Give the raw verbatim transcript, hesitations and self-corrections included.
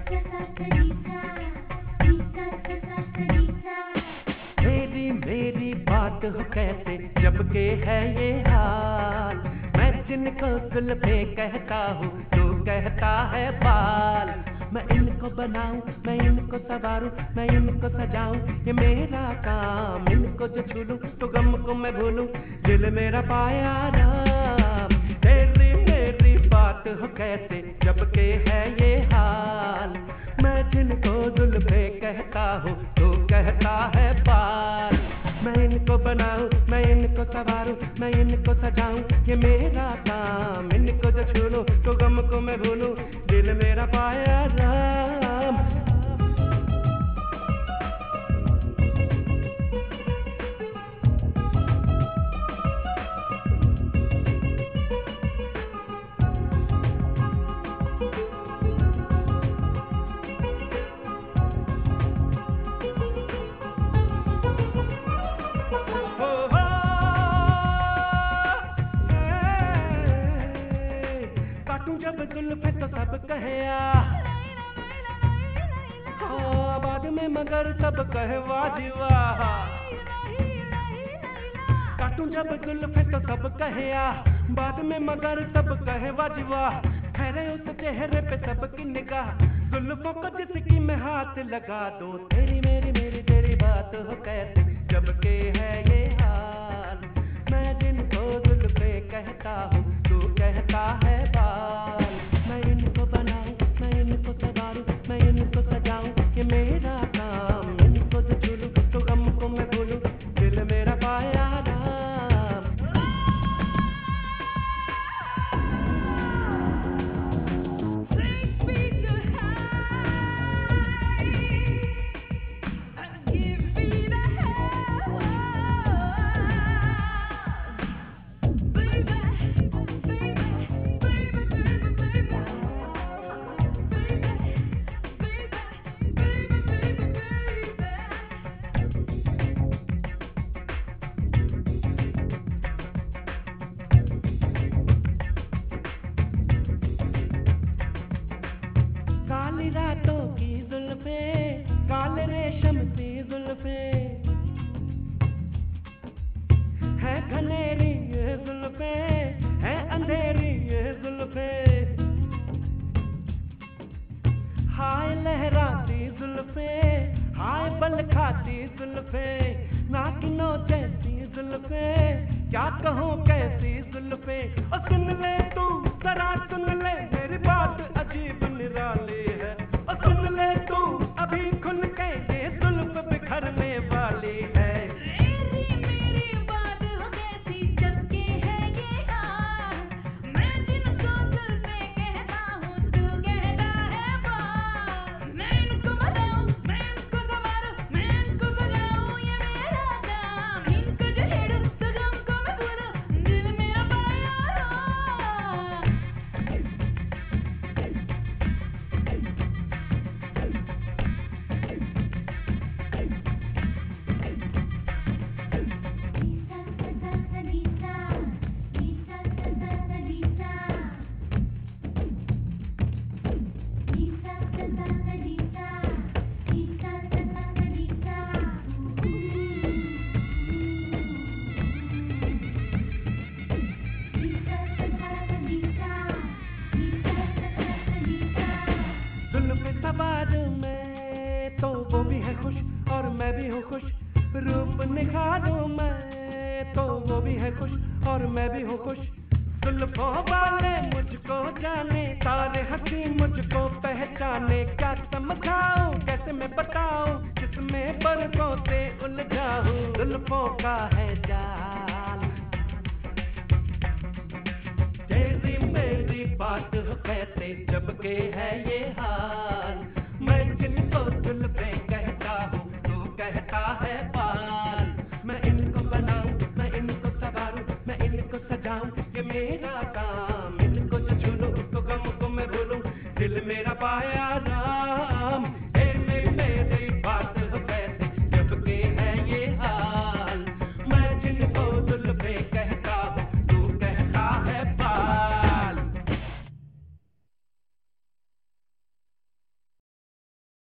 मेरी मेरी बात हो कैसे जब के है ये हाल, मैं जिनको जुल्फे कहता हूँ तू कहता है बाल। मैं इनको बनाऊं, मैं इनको संवारूं, मैं इनको सजाऊं, ये मेरा काम। इनको जो छू लूं तो गम को मैं भूलूं, दिल मेरा पाया राम। तेरी मेरी बात हो कैसे जब के है ये हाल, मैं जिनको जुल्फे कहता हूँ तू कहता है बाल। मैं इनको बनाऊं, मैं इनको संवारूं, मैं इनको सजाऊं, ये मेरा काम। इनको जो छू लूं तो गम को मैं भूलूं, दिल मेरा पाया राम। जब जुल्फे तो सब कहे आ, हाँ, बाद में मगर सब कहे वाह जी वाह। काटूं जब जुल्फे तो सब कहे आ, बाद में मगर सब कहे वाह जी वाह। ठहरे उस चेहरे पे सबकी निगाह, जुल्फों को जिसकी मैं हाथ लगा दूं। तेरी मेरी मेरी तेरी बात हो कैसे जब के है ये हाल, मैं जिनको जुल्फे कहता हूँ तू कहता है बाल। मैं इनको बनाऊं, मैं इनको संवारूं, मैं इनको सजाऊं, ये मेरा काम। इनको जो छू लूं तो गम को मैं भूलूं, दिल मेरा पाया राम। काली रातों की जुल्फे, काले रेशम सी जुल्फे, है घनेरी ये जुल्फे, है अंधेरी ये जुल्फे। हाय लहराती जुल्फे, हाय बल खाती जुल्फे, नागिनों जैसी जुल्फे, क्या कहूँ कैसी जुल्फे। और सुन ले तू जरा सुन ले, मेरी बात अजीब निराली है। और सुन ले तू अभी खुल के, ये जुल्फ बिखरने वाली है। तेरी मेरी बात हो कैसी जब के है ये हाल, मैं जिनको जुल्फे कहता हूँ तू कहता है बाल। मैं इनको बनाऊं, मैं इनको संवारूं, मैं इनको सजाऊं, ये मेरा काम। इनको जो छेड़ूं तो गम को मैं भूलूं, दिल मेरा पाया राम। जुल्फे सवार में तो वो भी है खुश और मैं भी हूँ खुश। रूप निखारूं मैं तो वो भी है खुश और मैं भी हूँ खुश। जुल्फों वाले मुझको जाने, तारे हंसी मुझको पहचाने। क्या समझाऊं कैसे मैं बताऊं, जिसमें बरसों से उलझाऊं। जुल्फों का है जाल, तेरी मेरी बात हो कैसे जब के है ये हाल। मैं जिनको जुल्फे कहता हूँ तू कहता है बाल। मैं इनको बनाऊं, मैं इनको संवारूं, मैं इनको सजाऊं, ये मेरा काम। इनको जो छू लूं तो गम को मैं भूलूं, दिल मेरा पाया